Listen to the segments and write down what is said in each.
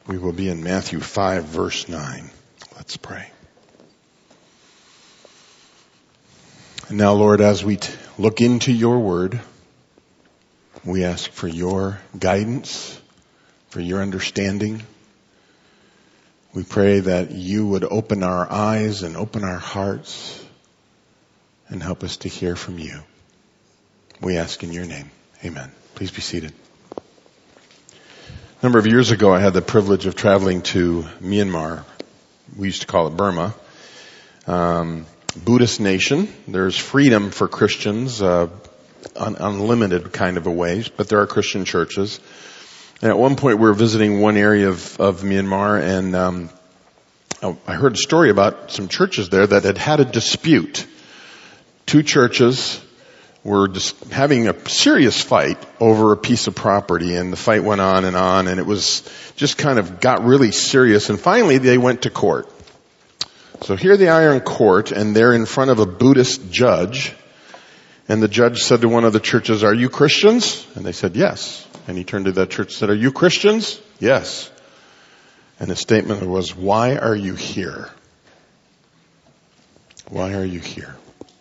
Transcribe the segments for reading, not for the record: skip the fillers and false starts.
We will be in Matthew 5, verse 9. Let's pray. And now, Lord, as we look into your word, we ask for your guidance, for your understanding. We pray that you would open our eyes and open our hearts and help us to hear from you. We ask in your name. Amen. Please be seated. A number of years ago, I had the privilege of traveling to Myanmar. We used to call it Burma. Buddhist nation. There's freedom for Christians, unlimited kind of a ways, but there are Christian churches. And at one point, we were visiting one area of Myanmar, and I heard a story about some churches there that had a dispute. Two churches were just having a serious fight over a piece of property, and the fight went on, and it was just kind of got really serious, and finally they went to court. So here they are in court, and they're in front of a Buddhist judge, and the judge said to one of the churches, "Are you Christians?" And they said, "Yes." And he turned to that church and said, "Are you Christians?" "Yes." And the statement was, "Why are you here? Why are you here?"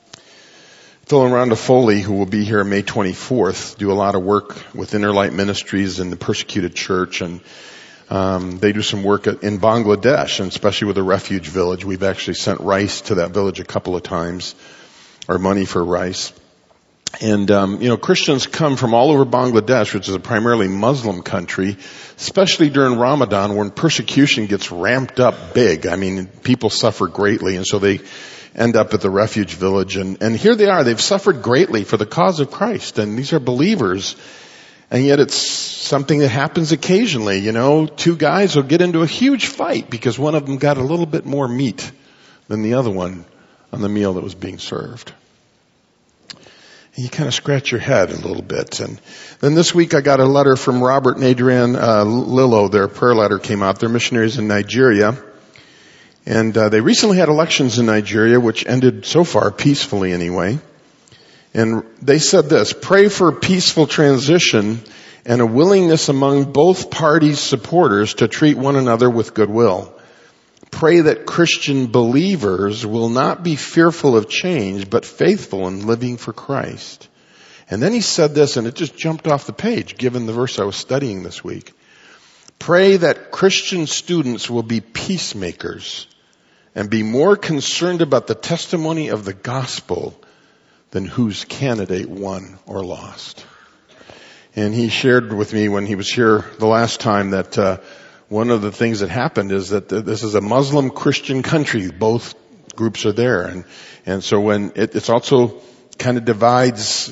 Phil and Rhonda Foley, who will be here May 24th, do a lot of work with Inner Light Ministries and the persecuted church, and they do some work in Bangladesh, and especially with the refuge village. We've actually sent rice to that village a couple of times, or money for rice. And Christians come from all over Bangladesh, which is a primarily Muslim country, especially during Ramadan when persecution gets ramped up big. I mean, people suffer greatly, and so they end up at the refuge village, and here they are. They've suffered greatly for the cause of Christ, and these are believers, and yet it's something that happens occasionally. Two guys will get into a huge fight because one of them got a little bit more meat than the other one on the meal that was being served. And you kind of scratch your head a little bit. And then this week I got a letter from Robert and Adrienne Lillo. Their prayer letter came out. They're missionaries in Nigeria. And they recently had elections in Nigeria, which ended so far peacefully anyway. And they said this: pray for a peaceful transition and a willingness among both parties' supporters to treat one another with goodwill. Pray that Christian believers will not be fearful of change, but faithful in living for Christ. And then he said this, and it just jumped off the page, given the verse I was studying this week. Pray that Christian students will be peacemakers and be more concerned about the testimony of the gospel than whose candidate won or lost. And he shared with me when he was here the last time that one of the things that happened is that this is a Muslim Christian country. Both groups are there. And so when it's also kind of divides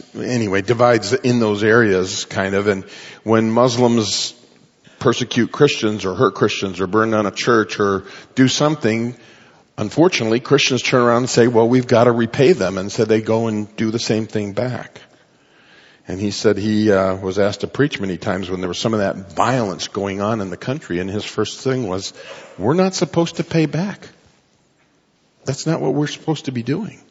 in those areas kind of. And when Muslims persecute Christians or hurt Christians or burn down a church or do something, unfortunately, Christians turn around and say, well, we've got to repay them. And so they go and do the same thing back. And he said he was asked to preach many times when there was some of that violence going on in the country. And his first thing was, we're not supposed to pay back. That's not what we're supposed to be doing.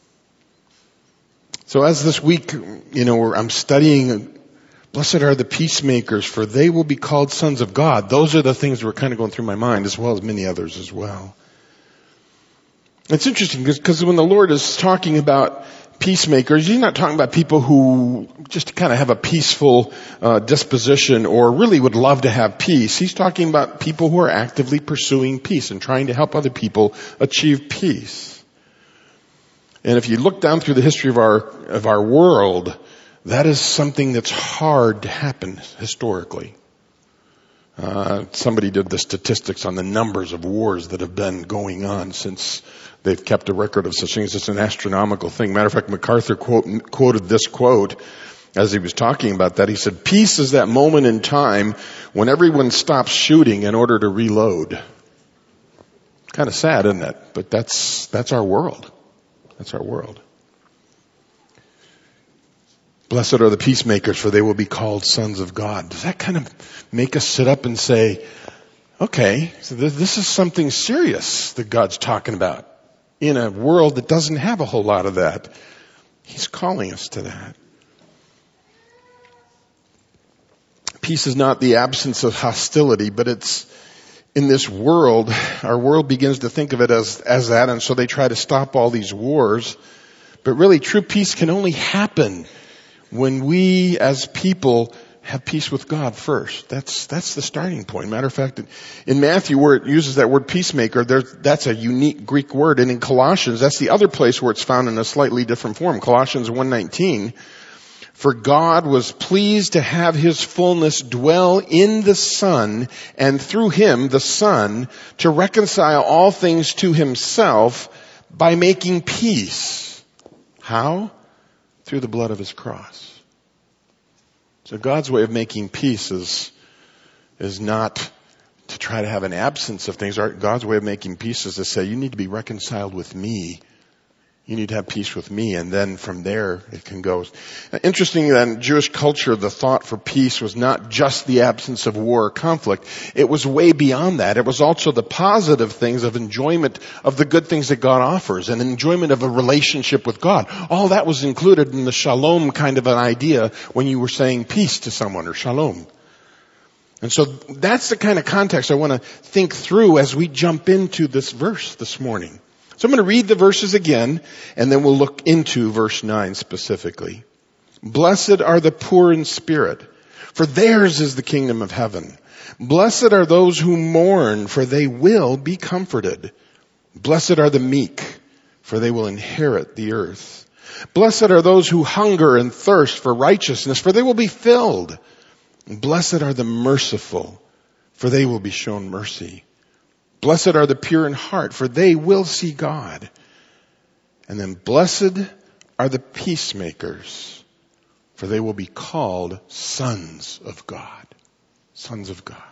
So as this week, I'm studying, blessed are the peacemakers, for they will be called sons of God. Those are the things that were kind of going through my mind, as well as many others as well. It's interesting because when the Lord is talking about peacemakers, he's not talking about people who just kind of have a peaceful disposition or really would love to have peace. He's talking about people who are actively pursuing peace and trying to help other people achieve peace. And if you look down through the history of our world, that is something that's hard to happen historically. Somebody did the statistics on the numbers of wars that have been going on since they've kept a record of such things. It's an astronomical thing. Matter of fact, MacArthur quoted this quote as he was talking about that. He said, peace is that moment in time when everyone stops shooting in order to reload. Kind of sad, isn't it? But that's our world. That's our world. Blessed are the peacemakers, for they will be called sons of God. Does that kind of make us sit up and say, okay, so this is something serious that God's talking about in a world that doesn't have a whole lot of that. He's calling us to that. Peace is not the absence of hostility, but it's in this world, our world begins to think of it as that, and so they try to stop all these wars. But really, true peace can only happen when we as people have peace with God first. That's the starting point. Matter of fact, in Matthew where it uses that word peacemaker, that's a unique Greek word. And in Colossians, that's the other place where it's found in a slightly different form. Colossians 1:19. For God was pleased to have his fullness dwell in the Son, and through him, the Son, to reconcile all things to himself by making peace. How? Through the blood of his cross. So God's way of making peace is not to try to have an absence of things. God's way of making peace is to say, you need to be reconciled with me. You need to have peace with me. And then from there, it can go. Interesting that in Jewish culture, the thought for peace was not just the absence of war or conflict. It was way beyond that. It was also the positive things of enjoyment of the good things that God offers and enjoyment of a relationship with God. All that was included in the shalom kind of an idea when you were saying peace to someone, or shalom. And so that's the kind of context I want to think through as we jump into this verse this morning. So I'm going to read the verses again, and then we'll look into verse 9 specifically. Blessed are the poor in spirit, for theirs is the kingdom of heaven. Blessed are those who mourn, for they will be comforted. Blessed are the meek, for they will inherit the earth. Blessed are those who hunger and thirst for righteousness, for they will be filled. Blessed are the merciful, for they will be shown mercy. Blessed are the pure in heart, for they will see God. And then blessed are the peacemakers, for they will be called sons of God. Sons of God.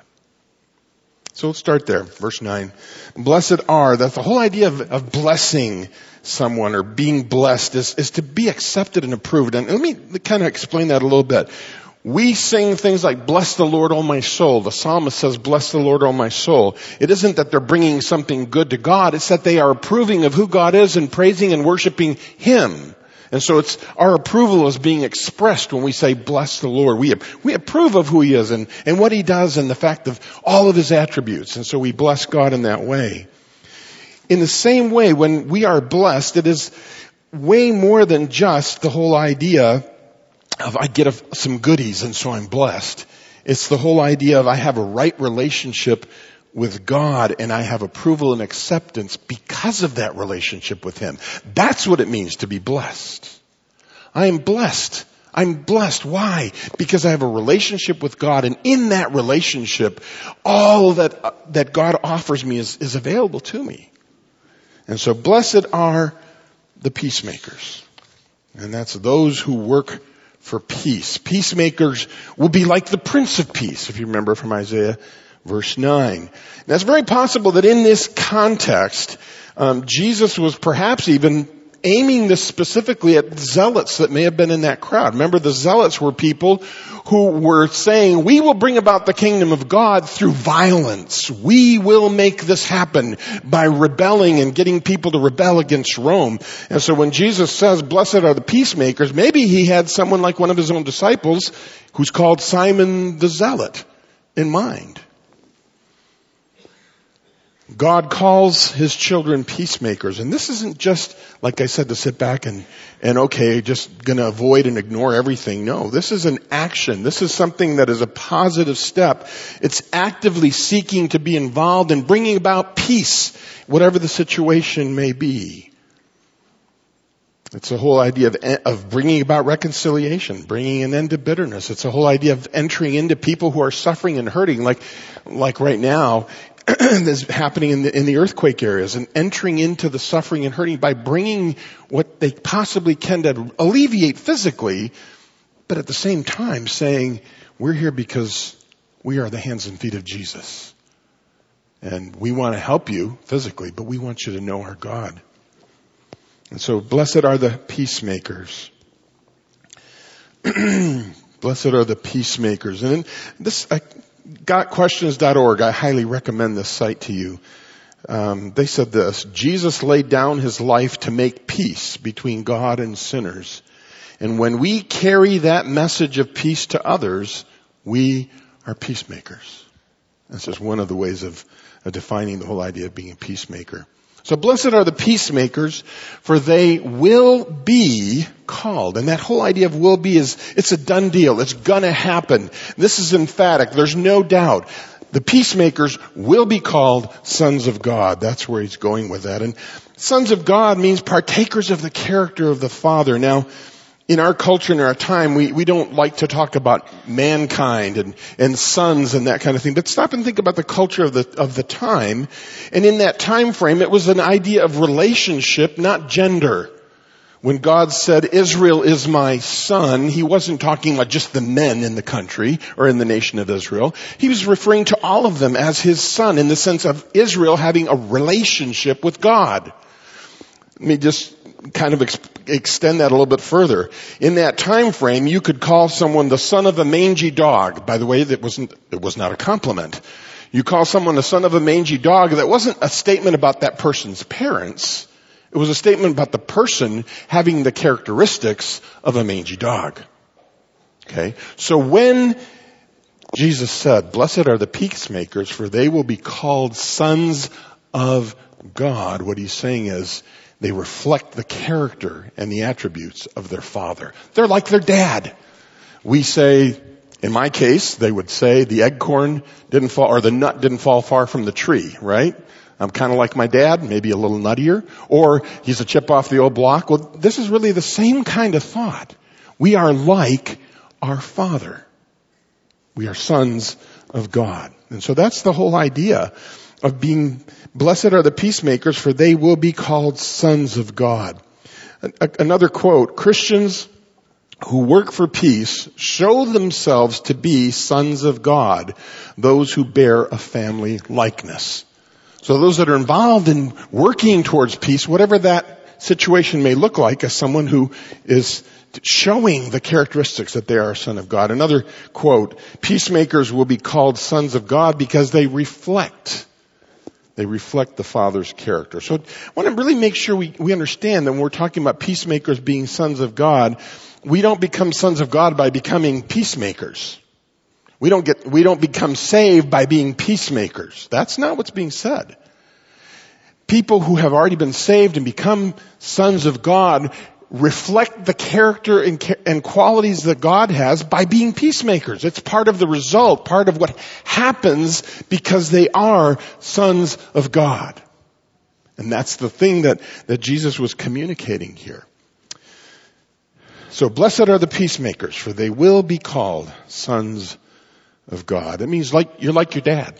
So let's start there. Verse 9. Blessed are, that's the whole idea of blessing someone or being blessed is to be accepted and approved. And let me kind of explain that a little bit. We sing things like, bless the Lord, O my soul. The psalmist says, bless the Lord, O my soul. It isn't that they're bringing something good to God. It's that they are approving of who God is and praising and worshiping him. And so it's our approval is being expressed when we say, bless the Lord. We approve of who he is and what he does and the fact of all of his attributes. And so we bless God in that way. In the same way, when we are blessed, it is way more than just the whole idea of I get some goodies and so I'm blessed. It's the whole idea of I have a right relationship with God and I have approval and acceptance because of that relationship with him. That's what it means to be blessed. I am blessed. I'm blessed. Why? Because I have a relationship with God, and in that relationship, all that God offers me is available to me. And so blessed are the peacemakers. And that's those who work for peace. Peacemakers will be like the Prince of Peace, if you remember from Isaiah verse 9. Now it's very possible that in this context, Jesus was perhaps even aiming this specifically at zealots that may have been in that crowd. Remember, the zealots were people who were saying, we will bring about the kingdom of God through violence. We will make this happen by rebelling and getting people to rebel against Rome. And so when Jesus says, blessed are the peacemakers, maybe he had someone like one of his own disciples who's called Simon the Zealot in mind. God calls his children peacemakers. And this isn't just, like I said, to sit back and okay, just gonna avoid and ignore everything. No, this is an action. This is something that is a positive step. It's actively seeking to be involved in bringing about peace, whatever the situation may be. It's the whole idea of bringing about reconciliation, bringing an end to bitterness. It's the whole idea of entering into people who are suffering and hurting, like right now, that's happening in the earthquake areas, and entering into the suffering and hurting by bringing what they possibly can to alleviate physically, but at the same time saying, we're here because we are the hands and feet of Jesus. And we want to help you physically, but we want you to know our God. And so blessed are the peacemakers. Blessed are the peacemakers. And in this, GotQuestions.org, I highly recommend this site to you. They said this: Jesus laid down his life to make peace between God and sinners. And when we carry that message of peace to others, we are peacemakers. That's just one of the ways of defining the whole idea of being a peacemaker. So blessed are the peacemakers, for they will be called. And that whole idea of will be it's a done deal. It's gonna happen. This is emphatic. There's no doubt. The peacemakers will be called sons of God. That's where he's going with that. And sons of God means partakers of the character of the Father. Now, in our culture and our time, we don't like to talk about mankind and sons and that kind of thing. But stop and think about the culture of the time. And in that time frame, it was an idea of relationship, not gender. When God said, Israel is my son, he wasn't talking about just the men in the country or in the nation of Israel. He was referring to all of them as his son in the sense of Israel having a relationship with God. Let me just kind of extend that a little bit further. In that time frame, you could call someone the son of a mangy dog. By the way, it was not a compliment. You call someone the son of a mangy dog, that wasn't a statement about that person's parents. It was a statement about the person having the characteristics of a mangy dog. Okay? So when Jesus said, blessed are the peacemakers, for they will be called sons of God, what he's saying is, they reflect the character and the attributes of their father. They're like their dad. We say, in my case, they would say the acorn didn't fall, or the nut didn't fall far from the tree, right? I'm kind of like my dad, maybe a little nuttier. Or he's a chip off the old block. Well, this is really the same kind of thought. We are like our Father. We are sons of God. And so that's the whole idea of being, blessed are the peacemakers, for they will be called sons of God. Another quote, Christians who work for peace show themselves to be sons of God, those who bear a family likeness. So those that are involved in working towards peace, whatever that situation may look like, as someone who is showing the characteristics that they are a son of God. Another quote, peacemakers will be called sons of God because they reflect the Father's character. So I want to really make sure we understand that when we're talking about peacemakers being sons of God, we don't become sons of God by becoming peacemakers. We don't become saved by being peacemakers. That's not what's being said. People who have already been saved and become sons of God reflect the character and qualities that God has by being peacemakers. It's part of the result, part of what happens because they are sons of God. And that's the thing that Jesus was communicating here. So blessed are the peacemakers, for they will be called sons of God. It means you're like your dad.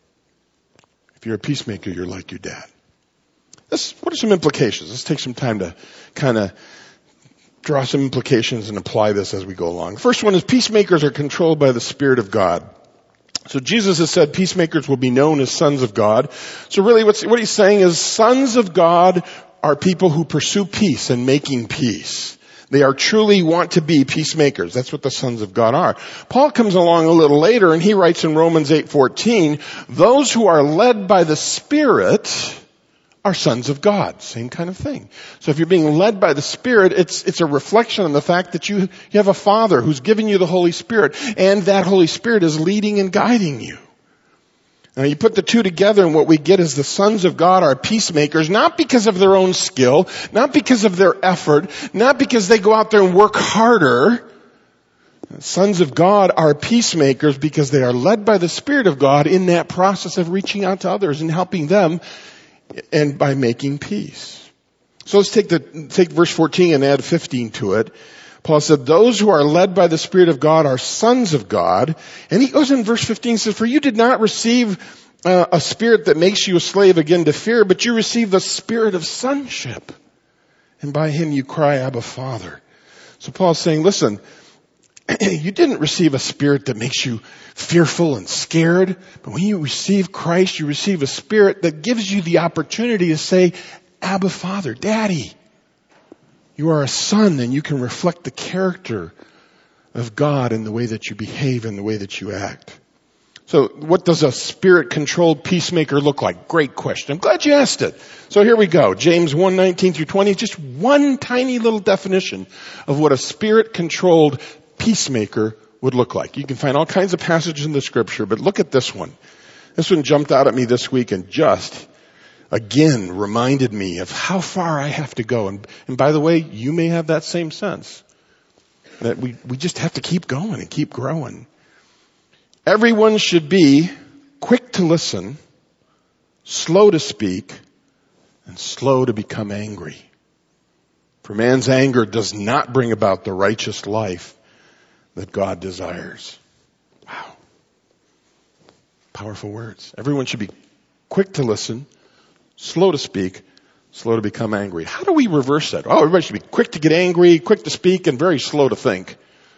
If you're a peacemaker, you're like your dad. What are some implications? Let's take some time to kind of draw some implications and apply this as we go along. The first one is peacemakers are controlled by the Spirit of God. So Jesus has said peacemakers will be known as sons of God. So really what he's saying is sons of God are people who pursue peace and making peace. They are truly want to be peacemakers. That's what the sons of God are. Paul comes along a little later and he writes in Romans 8:14, those who are led by the Spirit are sons of God. Same kind of thing. So if you're being led by the Spirit, it's a reflection on the fact that you have a Father who's giving you the Holy Spirit, and that Holy Spirit is leading and guiding you. Now you put the two together and what we get is the sons of God are peacemakers, not because of their own skill, not because of their effort, not because they go out there and work harder. Sons of God are peacemakers because they are led by the Spirit of God in that process of reaching out to others and helping them and by making peace. So let's take verse 14 and add 15 to it. Paul said, those who are led by the Spirit of God are sons of God. And he goes in verse 15 and says, for you did not receive a spirit that makes you a slave again to fear, but you received the spirit of sonship. And by him you cry, Abba, Father. So Paul's saying, listen, you didn't receive a spirit that makes you fearful and scared, but when you receive Christ, you receive a spirit that gives you the opportunity to say, Abba, Father, Daddy. You are a son and you can reflect the character of God in the way that you behave and the way that you act. So what does a spirit-controlled peacemaker look like? Great question. I'm glad you asked it. So here we go. James 1:19 through 20, just one tiny little definition of what a spirit-controlled peacemaker would look like. You can find all kinds of passages in the scripture, but look at this one. This one jumped out at me this week and just, again, reminded me of how far I have to go. And by the way, you may have that same sense. That we just have to keep going and keep growing. Everyone should be quick to listen, slow to speak, and slow to become angry. For man's anger does not bring about the righteous life that God desires. Wow. Powerful words. Everyone should be quick to listen, slow to speak, slow to become angry. How do we reverse that? Oh, everybody should be quick to get angry, quick to speak, and very slow to think.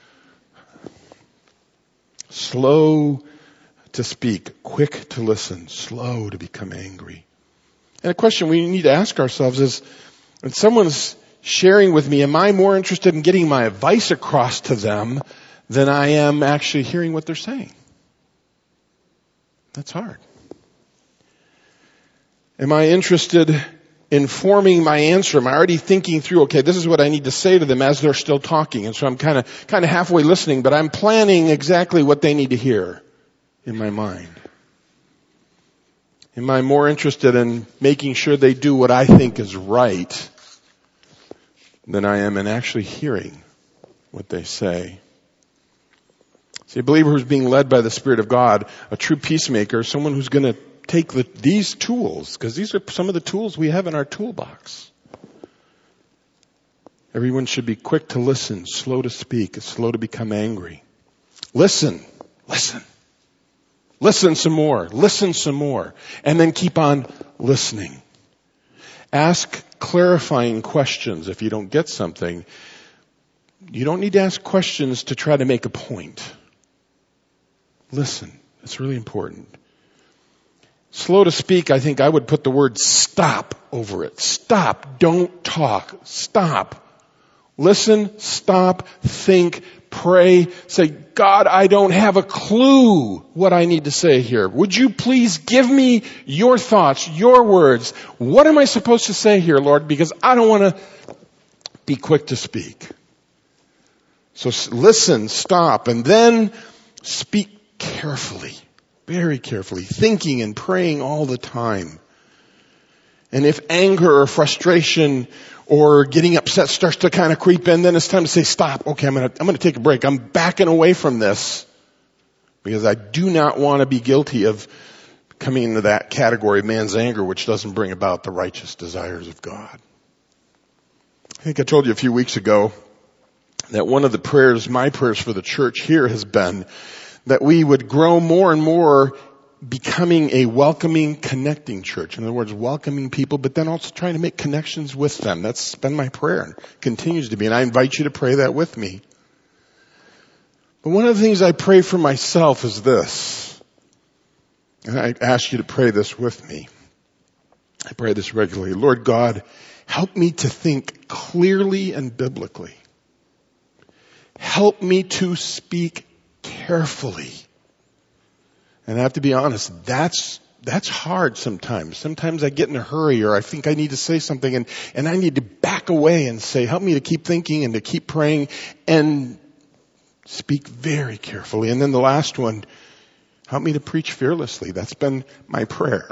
Slow to speak, quick to listen, slow to become angry. And a question we need to ask ourselves is, when someone's sharing with me, am I more interested in getting my advice across to them than I am actually hearing what they're saying? That's hard. Am I interested in forming my answer? Am I already thinking through, okay, this is what I need to say to them as they're still talking? And so I'm kind of halfway listening, but I'm planning exactly what they need to hear in my mind. Am I more interested in making sure they do what I think is right than I am in actually hearing what they say? See, a believer who's being led by the Spirit of God, a true peacemaker, someone who's going to take these tools, because these are some of the tools we have in our toolbox. Everyone should be quick to listen, slow to speak, slow to become angry. Listen some more, and then keep on listening. Ask clarifying questions if you don't get something. You don't need to ask questions to try to make a point. Listen. It's really important. Slow to speak, I think I would put the word stop over it. Stop. Don't talk. Stop. Listen, stop, think, pray, say, God, I don't have a clue what I need to say here. Would you please give me your thoughts, your words? What am I supposed to say here, Lord? Because I don't want to be quick to speak. So listen, stop, and then speak carefully, very carefully, thinking and praying all the time. And if anger or frustration or getting upset starts to kind of creep in, then it's time to say, stop. Okay, I'm going to take a break. I'm backing away from this because I do not want to be guilty of coming into that category of man's anger, which doesn't bring about the righteous desires of God. I think I told you a few weeks ago that one of the prayers, my prayers for the church here has been that we would grow more and more becoming a welcoming, connecting church. In other words, welcoming people, but then also trying to make connections with them. That's been my prayer and continues to be. And I invite you to pray that with me. But one of the things I pray for myself is this. And I ask you to pray this with me. I pray this regularly. Lord God, help me to think clearly and biblically. Help me to speak carefully. And I have to be honest, that's hard sometimes. Sometimes I get in a hurry or I think I need to say something and I need to back away and say, help me to keep thinking and to keep praying and speak very carefully. And then the last one, help me to preach fearlessly. That's been my prayer.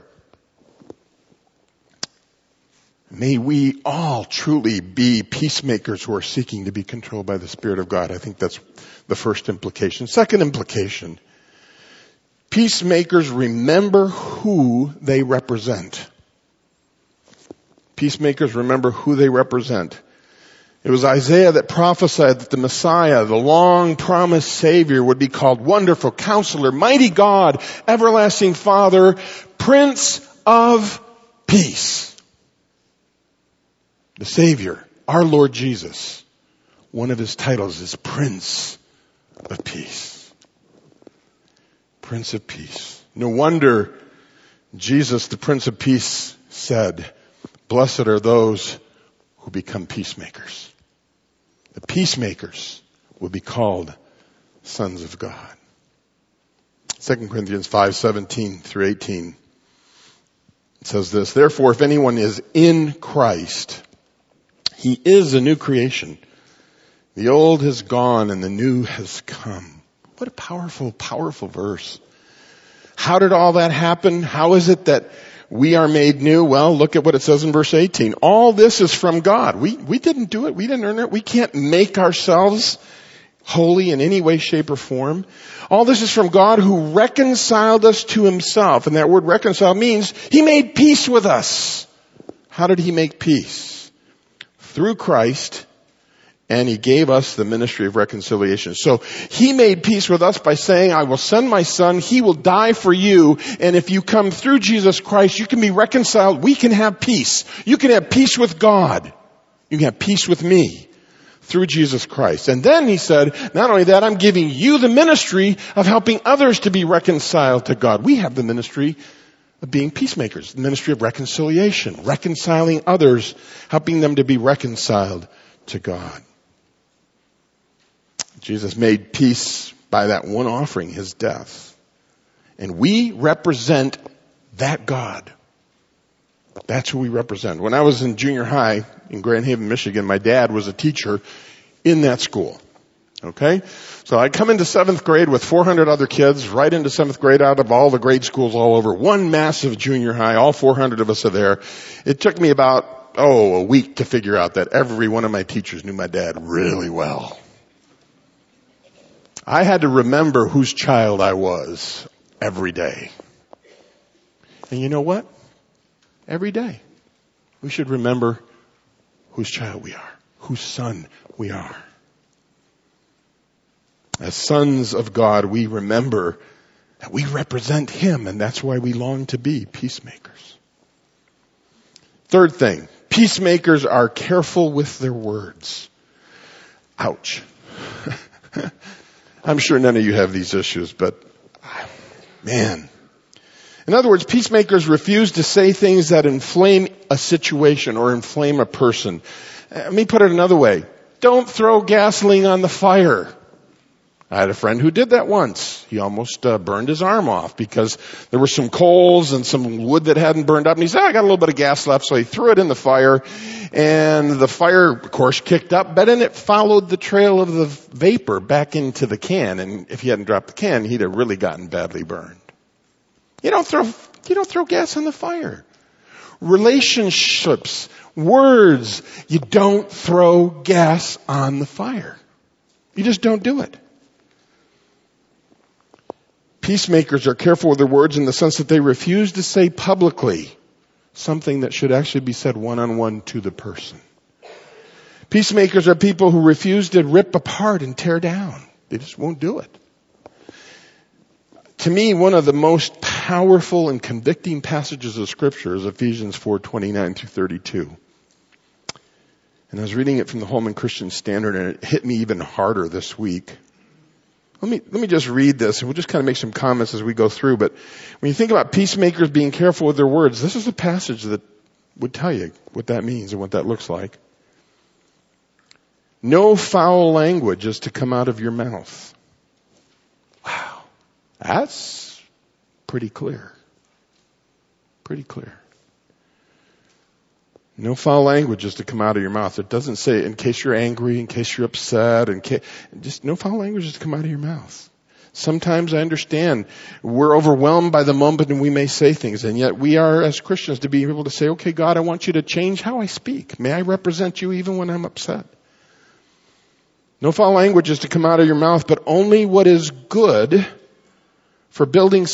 May we all truly be peacemakers who are seeking to be controlled by the Spirit of God. I think that's the first implication. Second implication, peacemakers remember who they represent. Peacemakers remember who they represent. It was Isaiah that prophesied that the Messiah, the long-promised Savior, would be called Wonderful Counselor, Mighty God, Everlasting Father, Prince of Peace. The Savior, our Lord Jesus, one of his titles is Prince of Peace. Prince of Peace. No wonder Jesus, the Prince of Peace, said, blessed are those who become peacemakers. The peacemakers will be called sons of God. 2 Corinthians 5:17 through 18 says this, therefore, if anyone is in Christ, he is a new creation. The old has gone and the new has come. What a powerful, powerful verse. How did all that happen? How is it that we are made new? Well, look at what it says in verse 18. All this is from God. We didn't do it. We didn't earn it. We can't make ourselves holy in any way, shape, or form. All this is from God who reconciled us to himself. And that word reconcile means he made peace with us. How did he make peace? Through Christ, and he gave us the ministry of reconciliation. So he made peace with us by saying, I will send my son, he will die for you, and if you come through Jesus Christ, you can be reconciled. We can have peace. You can have peace with God. You can have peace with me through Jesus Christ. And then he said, not only that, I'm giving you the ministry of helping others to be reconciled to God. We have the ministry of being peacemakers, the ministry of reconciliation, reconciling others, helping them to be reconciled to God. Jesus made peace by that one offering, his death. And we represent that God. That's who we represent. When I was in junior high in Grand Haven, Michigan, my dad was a teacher in that school. Okay? So I come into 7th grade with 400 other kids, right into 7th grade out of all the grade schools all over. One massive junior high, all 400 of us are there. It took me about, a week to figure out that every one of my teachers knew my dad really well. I had to remember whose child I was every day. And you know what? Every day, we should remember whose child we are, whose son we are. As sons of God, we remember that we represent him, and that's why we long to be peacemakers. Third thing, peacemakers are careful with their words. Ouch. I'm sure none of you have these issues, but man. In other words, peacemakers refuse to say things that inflame a situation or inflame a person. Let me put it another way. Don't throw gasoline on the fire. I had a friend who did that once. He almost burned his arm off because there were some coals and some wood that hadn't burned up. And he said, I got a little bit of gas left. So he threw it in the fire. And the fire, of course, kicked up. But then it followed the trail of the vapor back into the can. And if he hadn't dropped the can, he'd have really gotten badly burned. You don't throw gas on the fire. Relationships, words, you don't throw gas on the fire. You just don't do it. Peacemakers are careful with their words in the sense that they refuse to say publicly something that should actually be said one-on-one to the person. Peacemakers are people who refuse to rip apart and tear down. They just won't do it. To me, one of the most powerful and convicting passages of Scripture is Ephesians 4:29 through 32. And I was reading it from the Holman Christian Standard, and it hit me even harder this week. Let me just read this, and we'll just kind of make some comments as we go through. But when you think about peacemakers being careful with their words, this is a passage that would tell you what that means and what that looks like. No foul language is to come out of your mouth. Wow. That's pretty clear. Pretty clear. No foul language is to come out of your mouth. It doesn't say in case you're angry, in case you're upset, just no foul language is to come out of your mouth. Sometimes I understand we're overwhelmed by the moment and we may say things, and yet we are as Christians to be able to say, okay, God, I want you to change how I speak. May I represent you even when I'm upset? No foul language is to come out of your mouth, but only what is good for building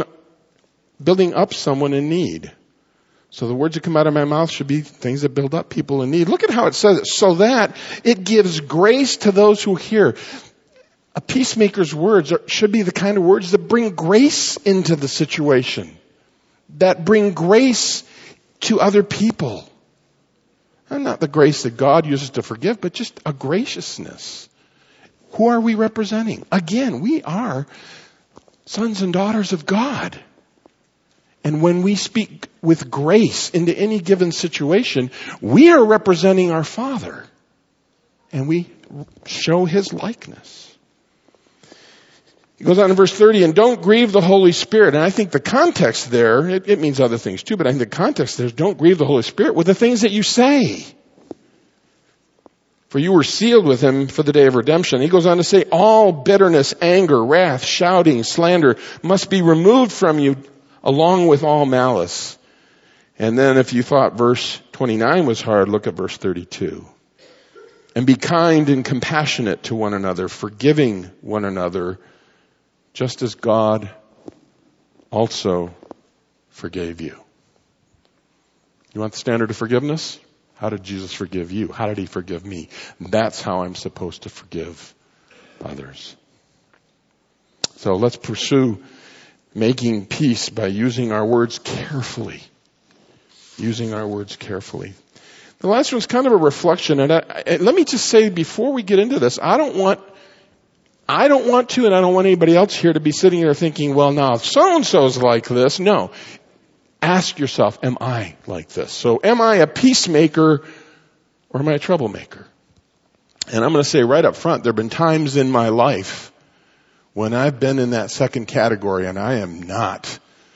up someone in need. So the words that come out of my mouth should be things that build up people in need. Look at how it says it. So that it gives grace to those who hear. A peacemaker's words should be the kind of words that bring grace into the situation. That bring grace to other people. And not the grace that God uses to forgive, but just a graciousness. Who are we representing? Again, we are sons and daughters of God. And when we speak with grace into any given situation, we are representing our Father. And we show His likeness. He goes on in verse 30, and don't grieve the Holy Spirit. And I think the context there, it means other things too, but I think the context there is don't grieve the Holy Spirit with the things that you say. For you were sealed with him for the day of redemption. He goes on to say, all bitterness, anger, wrath, shouting, slander must be removed from you along with all malice. And then if you thought verse 29 was hard, look at verse 32. And be kind and compassionate to one another, forgiving one another, just as God also forgave you. You want the standard of forgiveness? How did Jesus forgive you? How did he forgive me? That's how I'm supposed to forgive others. So let's pursue making peace by using our words carefully. Using our words carefully. The last one's kind of a reflection, and let me just say before we get into this, I don't want to, and I don't want anybody else here to be sitting there thinking, well, now so-and-so's like this. No. Ask yourself, am I like this? So am I a peacemaker or am I a troublemaker? And I'm going to say right up front, there have been times in my life when I've been in that second category, and I am not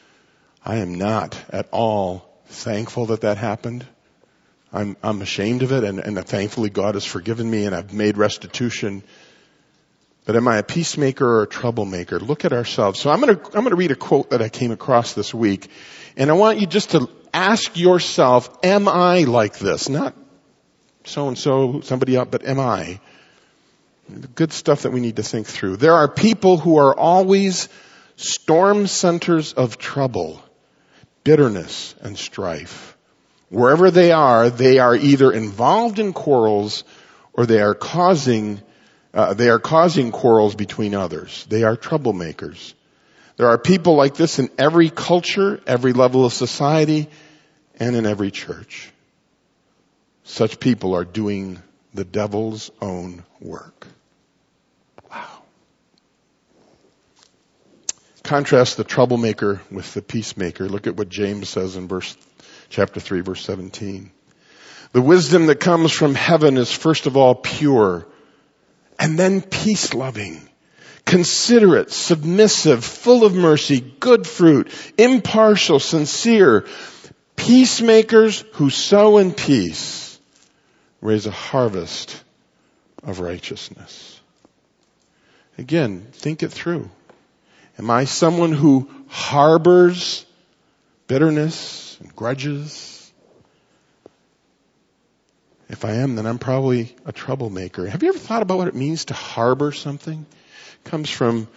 at all thankful that happened. I'm ashamed of it, and thankfully God has forgiven me and I've made restitution. But am I a peacemaker or a troublemaker? Look at ourselves. So I'm going to read a quote that I came across this week. And I want you just to ask yourself, am I like this? Not so-and-so, somebody else, but am I? The good stuff that we need to think through. There are people who are always storm centers of trouble, bitterness, and strife. Wherever they are either involved in quarrels or they are causing quarrels between others. They are troublemakers. There are people like this in every culture, every level of society, and in every church. Such people are doing the devil's own work. Wow. Contrast the troublemaker with the peacemaker. Look at what James says in chapter 3, verse 17. The wisdom that comes from heaven is first of all pure, and then peace-loving, considerate, submissive, full of mercy, good fruit, impartial, sincere, peacemakers who sow in peace raise a harvest of righteousness. Again, think it through. Am I someone who harbors bitterness and grudges? If I am, then I'm probably a troublemaker. Have you ever thought about what it means to harbor something? Comes from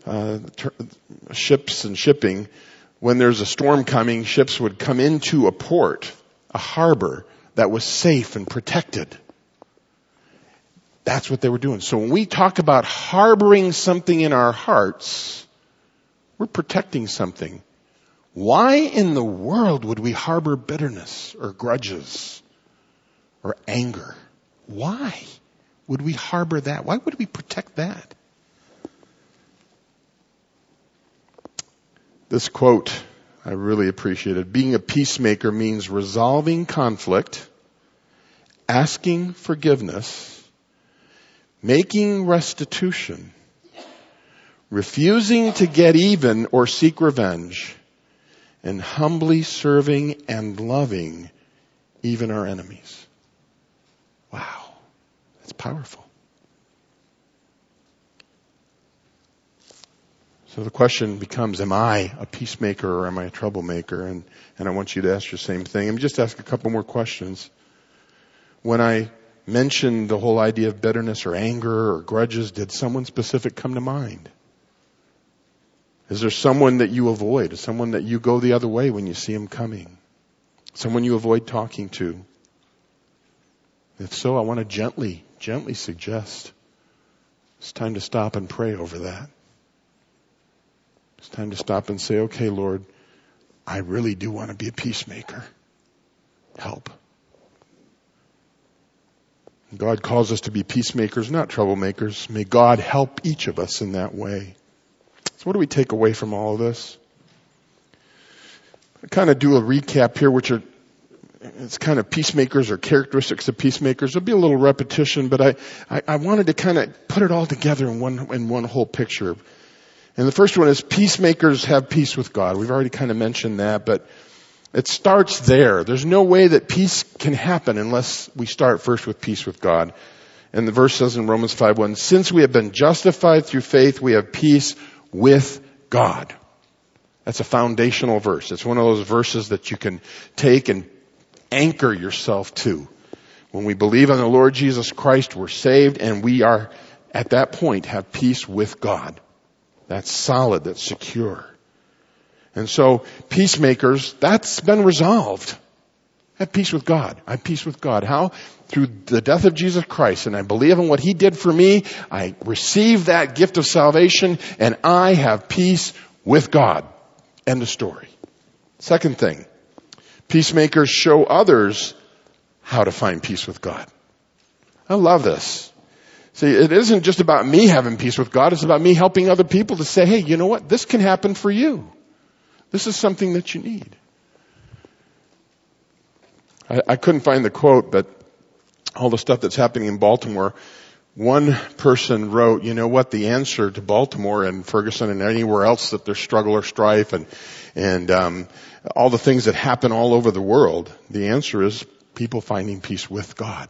ships and shipping. When there's a storm coming, ships would come into a port, a harbor that was safe and protected. That's what they were doing. So when we talk about harboring something in our hearts, we're protecting something. Why in the world would we harbor bitterness or grudges or anger? Why would we harbor that? Why would we protect that? This quote, I really appreciated. Being a peacemaker means resolving conflict, asking forgiveness, making restitution, refusing to get even or seek revenge, and humbly serving and loving even our enemies. Wow, that's powerful. So the question becomes, am I a peacemaker or am I a troublemaker? And I want you to ask your same thing. Let me just ask a couple more questions. When I mentioned the whole idea of bitterness or anger or grudges, did someone specific come to mind? Is there someone that you avoid? Someone that you go the other way when you see them coming? Someone you avoid talking to? If so, I want to gently suggest it's time to stop and pray over that. It's time to stop and say, okay, Lord, I really do want to be a peacemaker. Help. God calls us to be peacemakers, not troublemakers. May God help each of us in that way. So what do we take away from all of this? I kind of do a recap here, it's kind of peacemakers or characteristics of peacemakers. There'll be a little repetition, but I wanted to kind of put it all together in one whole picture. And the first one is peacemakers have peace with God. We've already kind of mentioned that, but it starts there. There's no way that peace can happen unless we start first with peace with God. And the verse says in Romans 5:1, since we have been justified through faith, we have peace with God. That's a foundational verse. It's one of those verses that you can take and anchor yourself to. When we believe on the Lord Jesus Christ, we're saved, and we are, at that point, have peace with God. That's solid, that's secure. And so, peacemakers, that's been resolved. Have peace with God. I have peace with God. How? Through the death of Jesus Christ, and I believe in what He did for me. I receive that gift of salvation, and I have peace with God. End of story. Second thing, peacemakers show others how to find peace with God. I love this. See, it isn't just about me having peace with God. It's about me helping other people to say, hey, you know what? This can happen for you. This is something that you need. I couldn't find the quote, but all the stuff that's happening in Baltimore, one person wrote, you know what, the answer to Baltimore and Ferguson and anywhere else that there's struggle or strife and all the things that happen all over the world, the answer is people finding peace with God.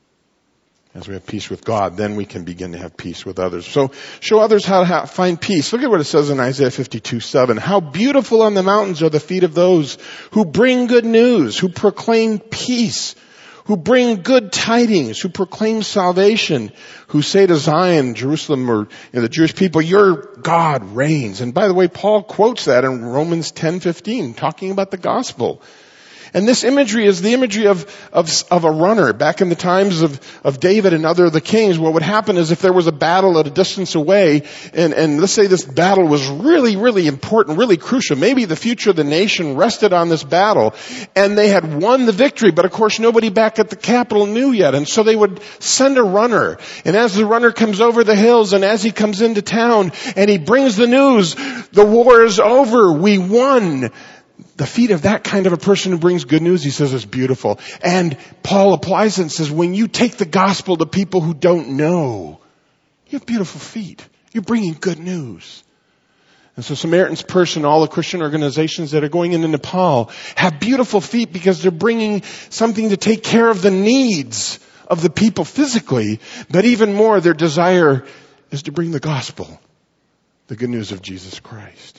As we have peace with God, then we can begin to have peace with others. So show others how to find peace. Look at what it says in Isaiah 52:7. How beautiful on the mountains are the feet of those who bring good news, who proclaim peace, who bring good tidings, who proclaim salvation, who say to Zion, Jerusalem, or the Jewish people, your God reigns. And by the way, Paul quotes that in Romans 10:15, talking about the gospel. And this imagery is the imagery of a runner. Back in the times of David and other of the kings, what would happen is if there was a battle at a distance away, and let's say this battle was really, really important, really crucial. Maybe the future of the nation rested on this battle, and they had won the victory, but of course nobody back at the capital knew yet. And so they would send a runner. And as the runner comes over the hills, and as he comes into town, and he brings the news, the war is over, we won. The feet of that kind of a person who brings good news, he says, is beautiful. And Paul applies it and says, when you take the gospel to people who don't know, you have beautiful feet. You're bringing good news. And so Samaritan's Purse and all the Christian organizations that are going into Nepal have beautiful feet because they're bringing something to take care of the needs of the people physically. But even more, their desire is to bring the gospel, the good news of Jesus Christ.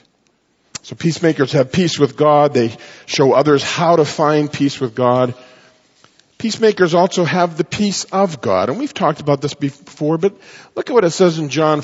So peacemakers have peace with God. They show others how to find peace with God. Peacemakers also have the peace of God. And we've talked about this before, but look at what it says in John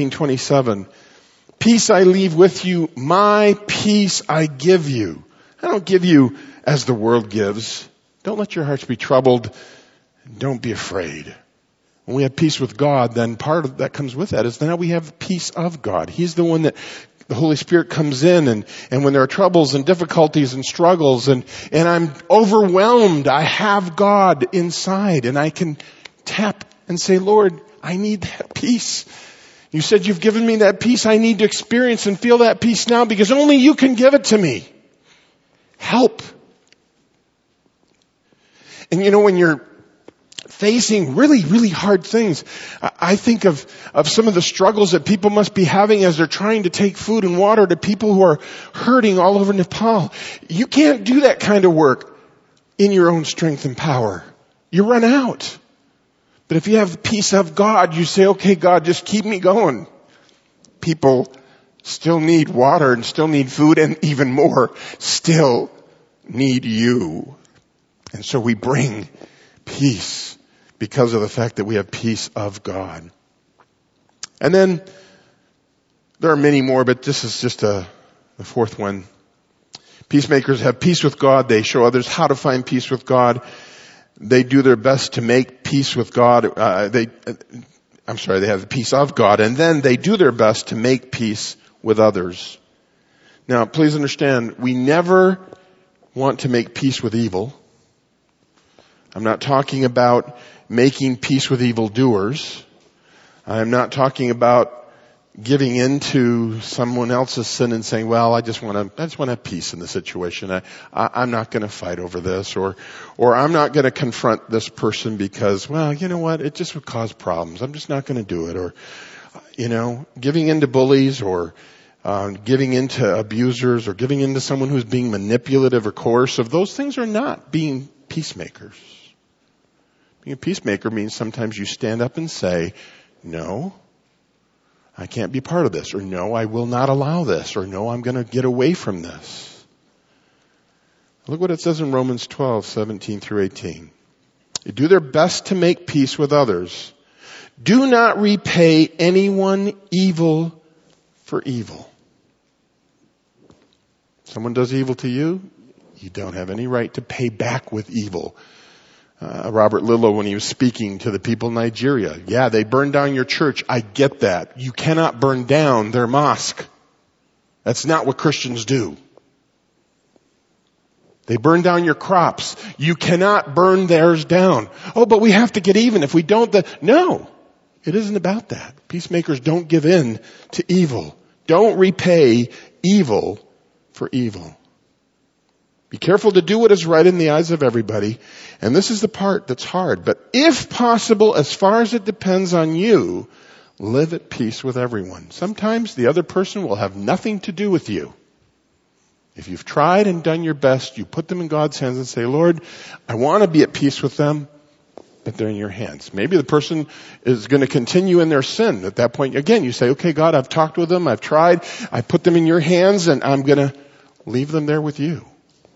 14:27. Peace I leave with you, my peace I give you. I don't give you as the world gives. Don't let your hearts be troubled. Don't be afraid. When we have peace with God, then part of that comes with that is now we have peace of God. He's the one that the Holy Spirit comes in and when there are troubles and difficulties and struggles and I'm overwhelmed, I have God inside and I can tap and say, Lord, I need that peace. You said you've given me that peace. I need to experience and feel that peace now because only you can give it to me. Help. And you know, when you're facing really, really hard things, I think of some of the struggles that people must be having as they're trying to take food and water to people who are hurting all over Nepal. You can't do that kind of work in your own strength and power. You run out. But if you have the peace of God, you say, okay, God, just keep me going. People still need water and still need food and even more, still need you. And so we bring peace because of the fact that we have peace of God. And then there are many more, but this is just the fourth one. Peacemakers have peace with God. They show others how to find peace with God. They do their best to make peace with God. They have the peace of God, and then they do their best to make peace with others. Now, please understand, we never want to make peace with evil. I'm not talking about making peace with evildoers. I'm not talking about giving into someone else's sin and saying, well, I just want to have peace in the situation. I'm not going to fight over this, or I'm not going to confront this person because, well, you know what? It just would cause problems. I'm just not going to do it. Or, you know, giving into bullies or giving into abusers or giving into someone who's being manipulative or coercive. Those things are not being peacemakers. Being a peacemaker means sometimes you stand up and say, no, I can't be part of this, or no, I will not allow this, or no, I'm going to get away from this. Look what it says in Romans 12:17 through 18. They do their best to make peace with others. Do not repay anyone evil for evil. Someone does evil to you, you don't have any right to pay back with evil. Robert Lillo, when he was speaking to the people in Nigeria, yeah, they burned down your church. I get that. You cannot burn down their mosque. That's not what Christians do. They burn down your crops. You cannot burn theirs down. Oh, but we have to get even. If we don't, no. It isn't about that. Peacemakers don't give in to evil. Don't repay evil for evil. Be careful to do what is right in the eyes of everybody. And this is the part that's hard. But if possible, as far as it depends on you, live at peace with everyone. Sometimes the other person will have nothing to do with you. If you've tried and done your best, you put them in God's hands and say, Lord, I want to be at peace with them, but they're in your hands. Maybe the person is going to continue in their sin. At that point, again, you say, okay, God, I've talked with them, I've tried, I put them in your hands, and I'm going to leave them there with you.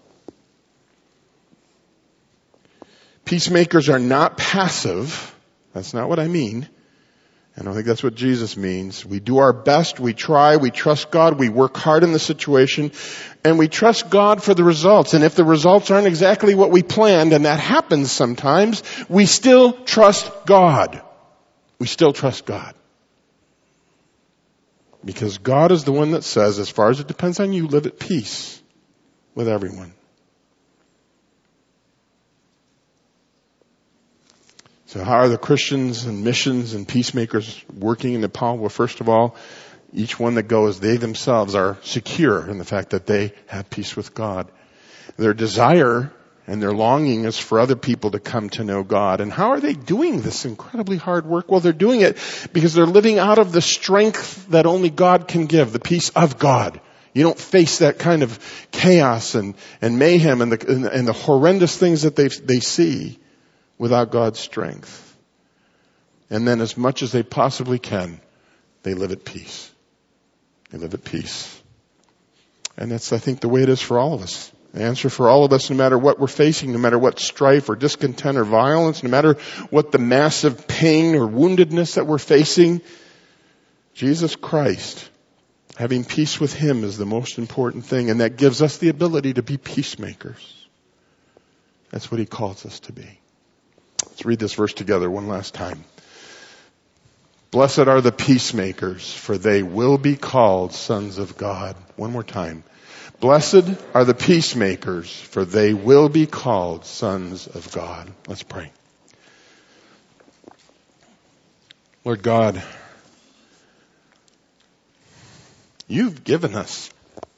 Peacemakers are not passive. That's not what I mean. I don't think that's what Jesus means. We do our best, we try, we trust God, we work hard in the situation, and we trust God for the results. And if the results aren't exactly what we planned, and that happens sometimes, we still trust God. We still trust God. Because God is the one that says, as far as it depends on you, live at peace with everyone. So how are the Christians and missions and peacemakers working in Nepal? Well, first of all, each one that goes, they themselves are secure in the fact that they have peace with God. Their desire and their longing is for other people to come to know God. And how are they doing this incredibly hard work? Well, they're doing it because they're living out of the strength that only God can give, the peace of God. You don't face that kind of chaos and mayhem and the horrendous things that they see without God's strength. And then as much as they possibly can, they live at peace. They live at peace. And that's, I think, the way it is for all of us. The answer for all of us, no matter what we're facing, no matter what strife or discontent or violence, no matter what the massive pain or woundedness that we're facing, Jesus Christ, having peace with Him is the most important thing. And that gives us the ability to be peacemakers. That's what He calls us to be. Let's read this verse together one last time. Blessed are the peacemakers, for they will be called sons of God. One more time. Blessed are the peacemakers, for they will be called sons of God. Let's pray. Lord God, you've given us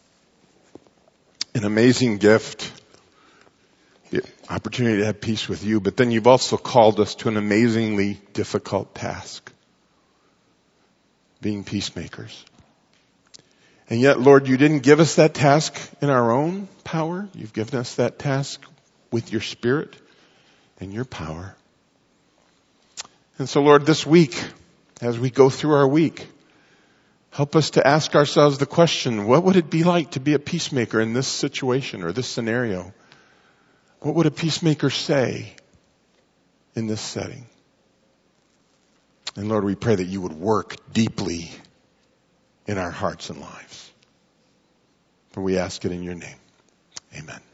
an amazing gift, the opportunity to have peace with you, but then you've also called us to an amazingly difficult task, being peacemakers. And yet, Lord, you didn't give us that task in our own power. You've given us that task with your Spirit and your power. And so, Lord, this week, as we go through our week, help us to ask ourselves the question, what would it be like to be a peacemaker in this situation or this scenario? What would a peacemaker say in this setting? And Lord, we pray that you would work deeply in our hearts and lives. For we ask it in your name. Amen.